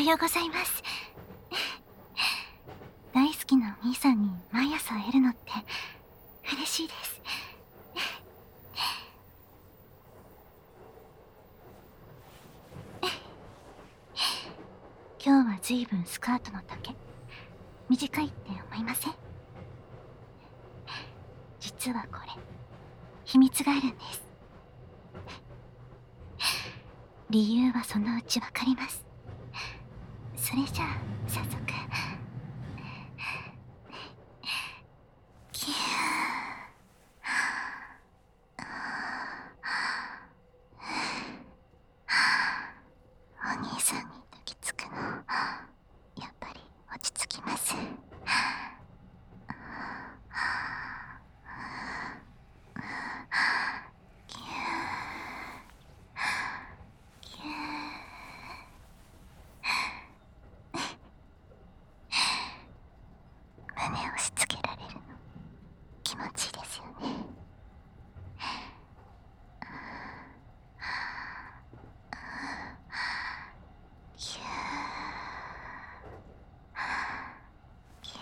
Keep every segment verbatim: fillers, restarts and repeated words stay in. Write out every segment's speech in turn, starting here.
ようございます。大好きなお兄さんに毎朝会えるのって嬉しいです。今日はずいぶんスカートの丈短いって思いません？実はこれ秘密があるんです。理由はそのうちわかります。それじゃあ早速。キュー。お兄さんに抱きつくのやっぱり落ち着きます。キューキュー。胸を押し付けられるの気持ちいいですよね。キューキュ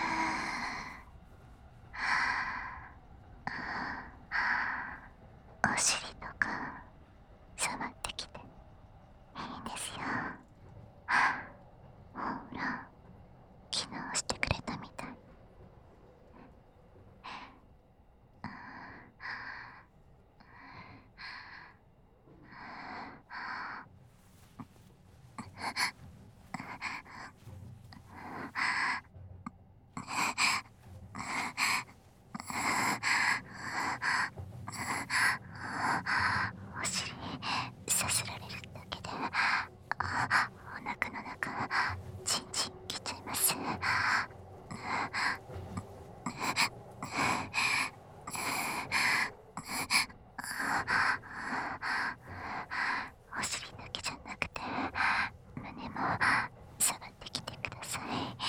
ー。お尻とか触ってきていいんですよ。ほら、昨日してくれたみたい。お尻さすられるだけでお腹の中チンチンきちゃいます。お尻だけじゃなくて胸も触ってきてください。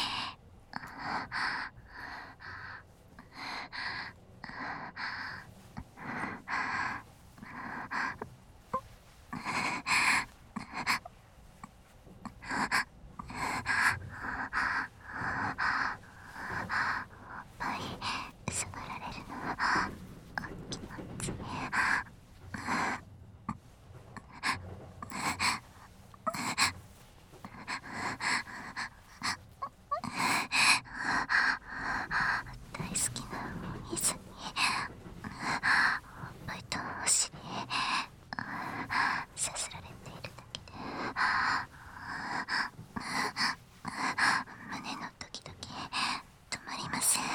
おっぱい触られるの気持ちいい。大好きなお兄さんにおっぱいとお尻さすられているだけで胸のドキドキ止まりません。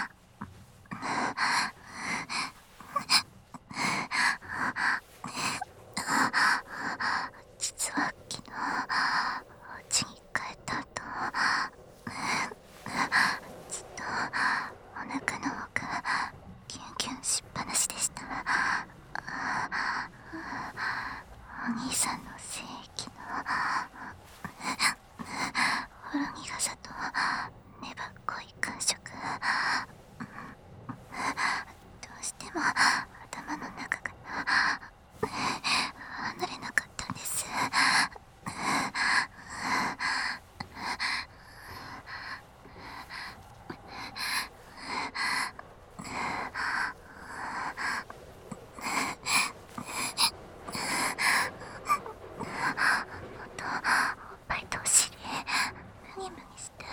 実は昨日お家に帰った後ずっとお腹の方がキュンキュンしっぱなしでした。お兄さんの精液のほろ苦さと粘っこい感触、どうしても頭の中から離れなかったんです。もっとおっぱいとお尻ムニムニして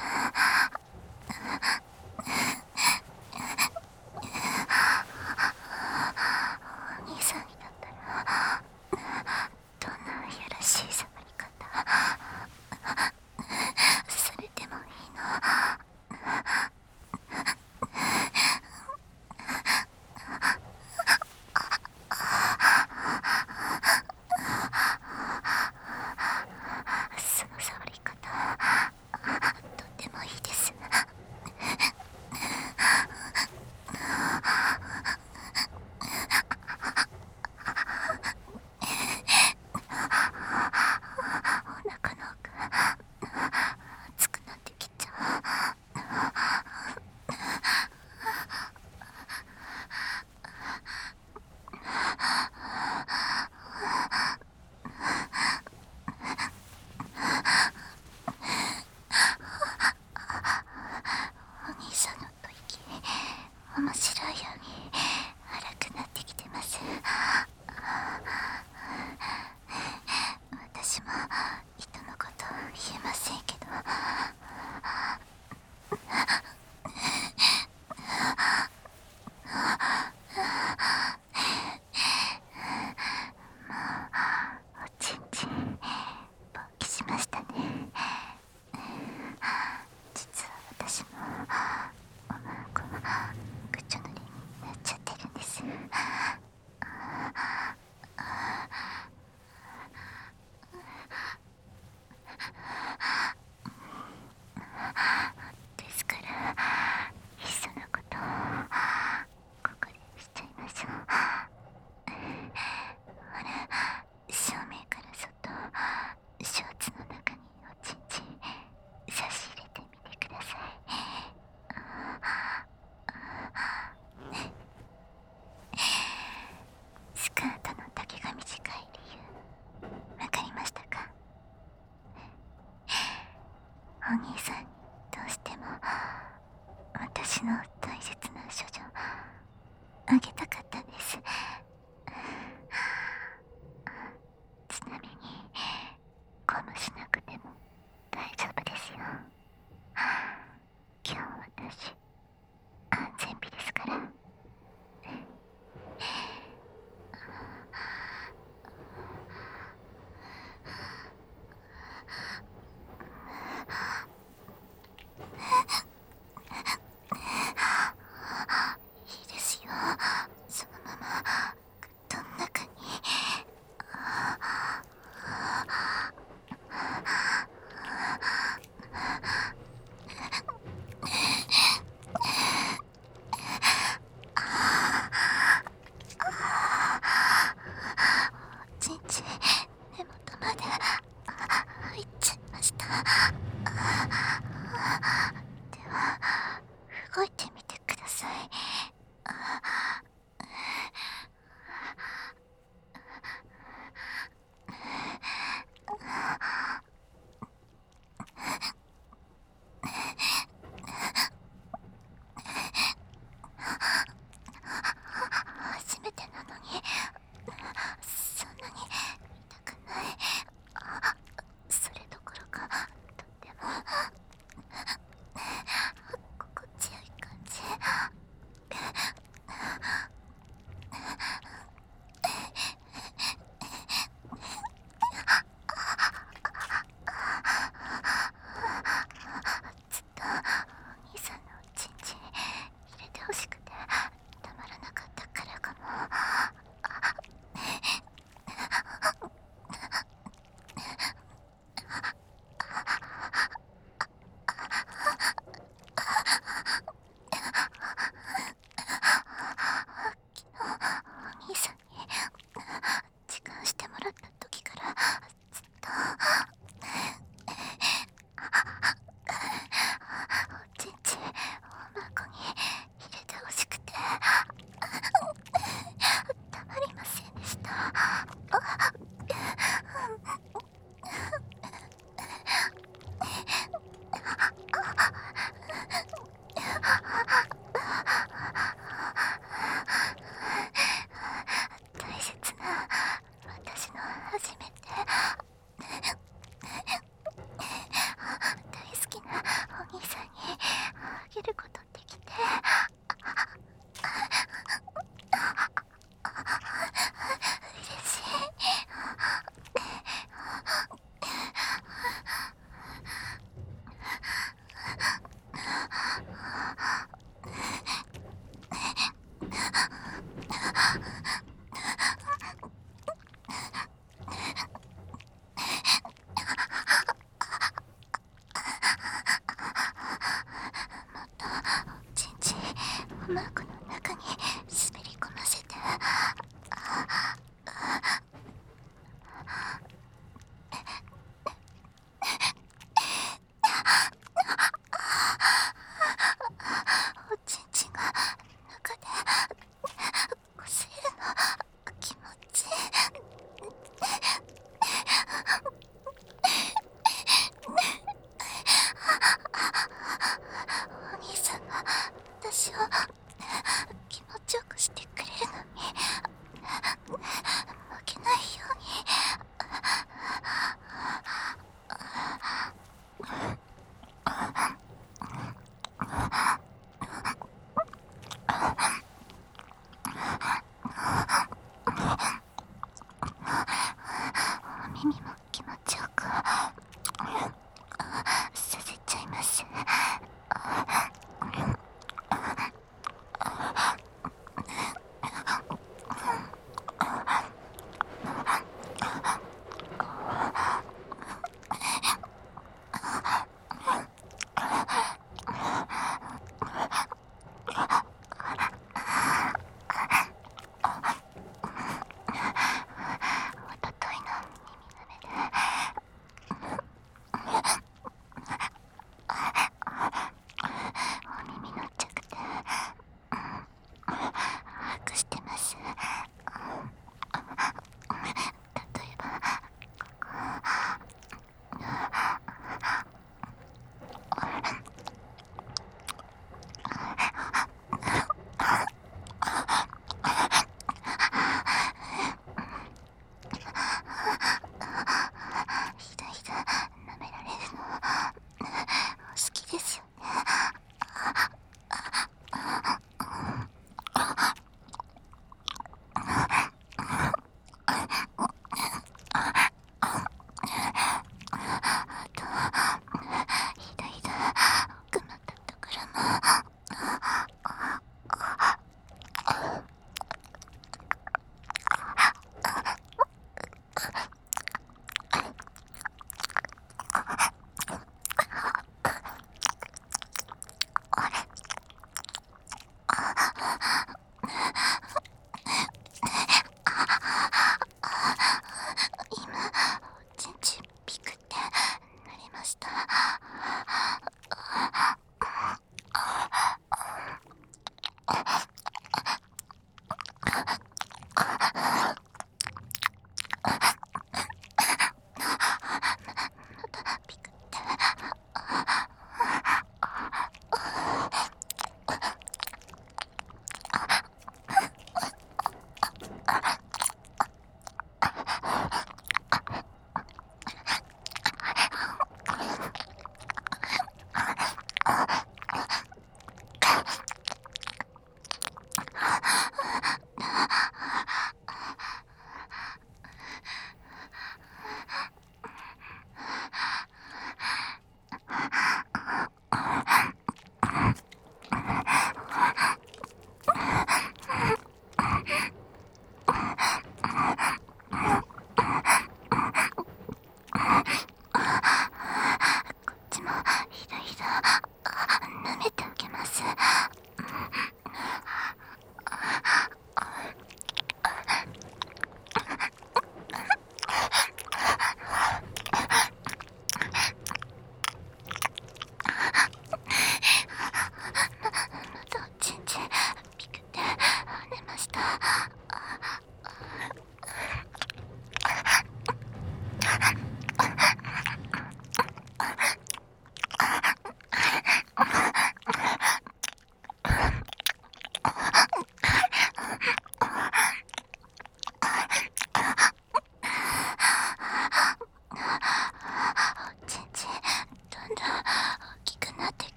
ずっとお兄さんのチンチン入れてほしくてたまらなかったからかも。昨日お兄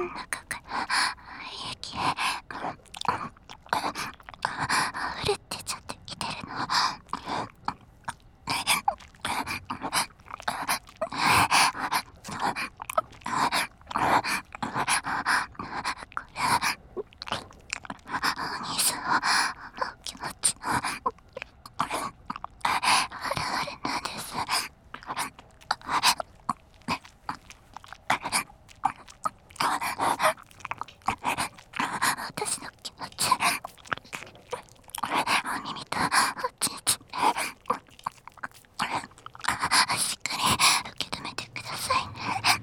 中から液溢れてちゃってきてるの。私の気持ち、鬼見たちんちんしっかり受け止めてくださいね。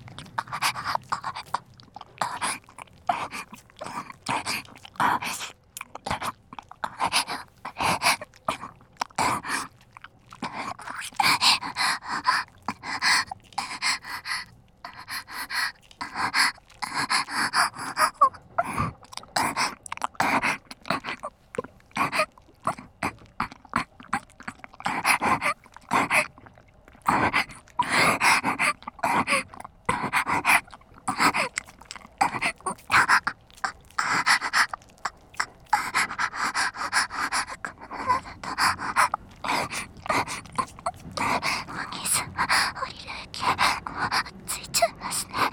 ついちゃいますね。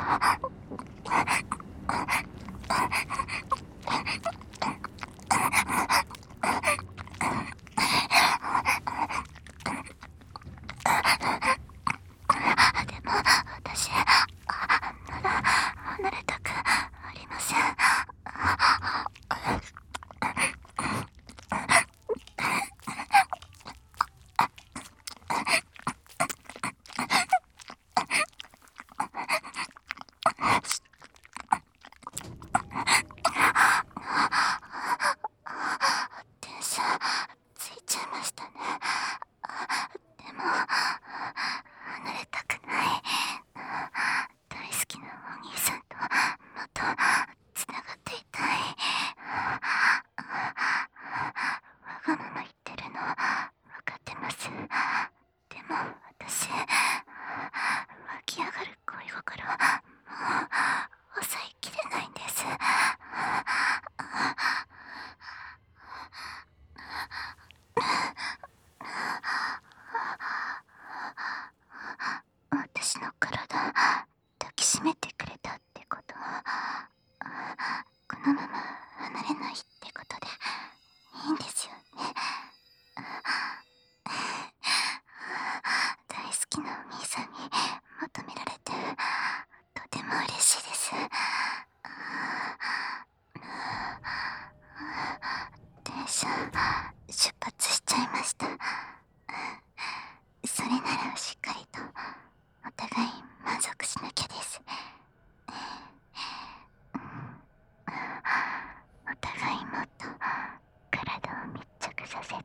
でも私まだ離れたくありません。電車ついちゃいましたね。でも離れたくない。大好きなお兄さんともっとつながっていたい。わがまま言ってるの分かってます。でも私湧き上がる恋心もう抑えきれないんです。私の体抱きしめてくれたってことは、このまま離れないってことでいいんですよね。大好きなお兄さんに求められてとても嬉しいです。電車出発しちゃいました。それならしっかりとお互い満足しなきゃです。お互いもっと体を密着させて、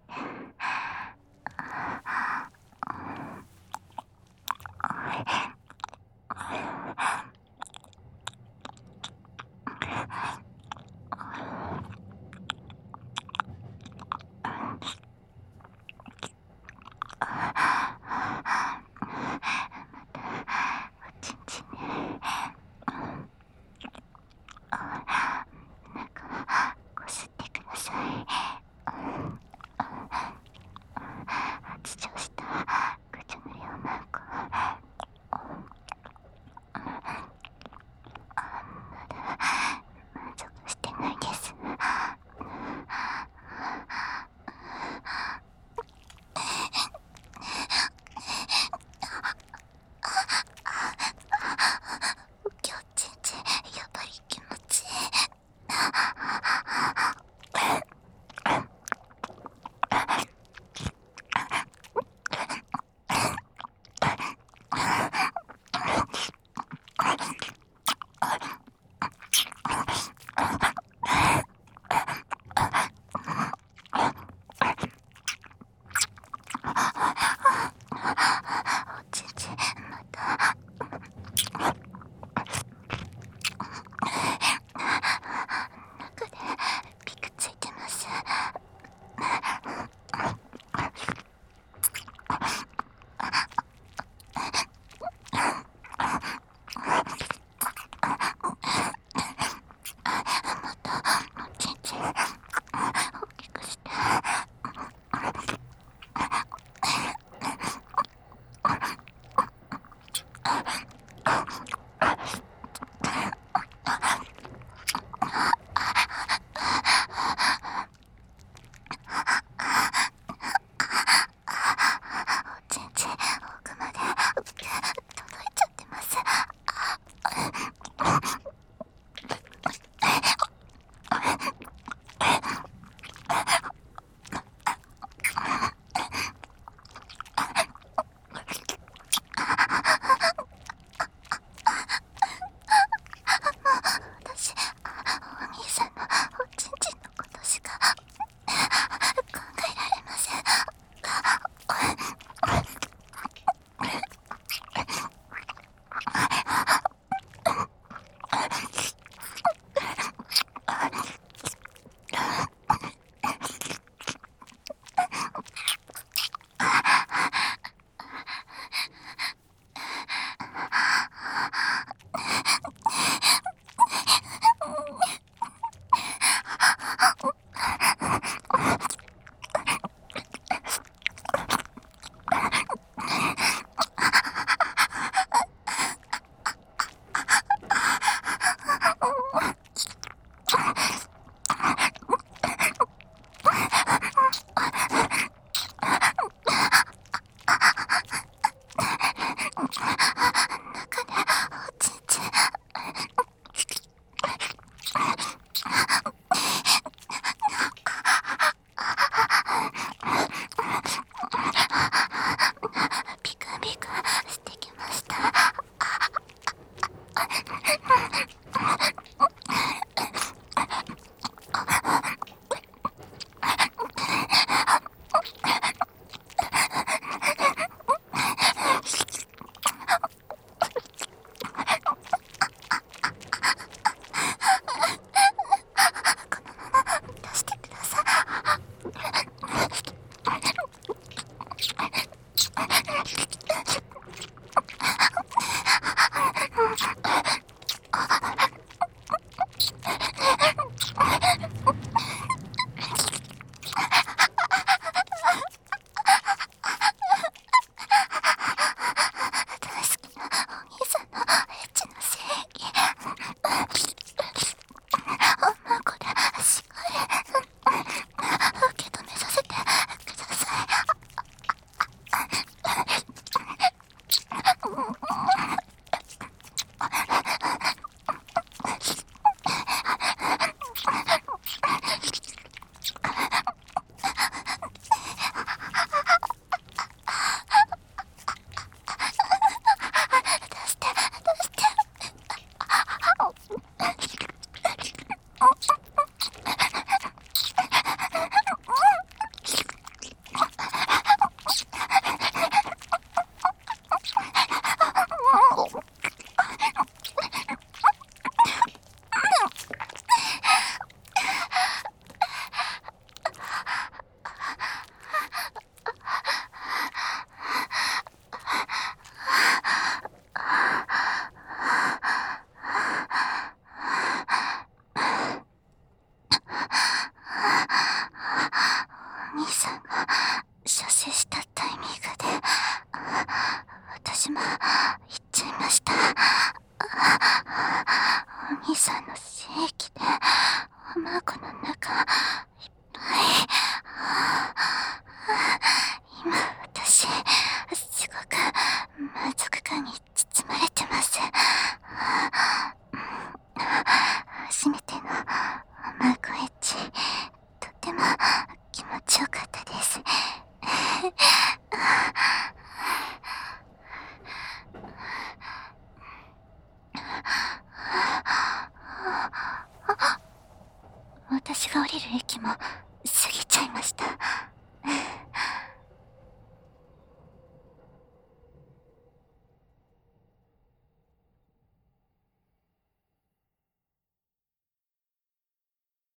私が降りる駅も過ぎちゃいました。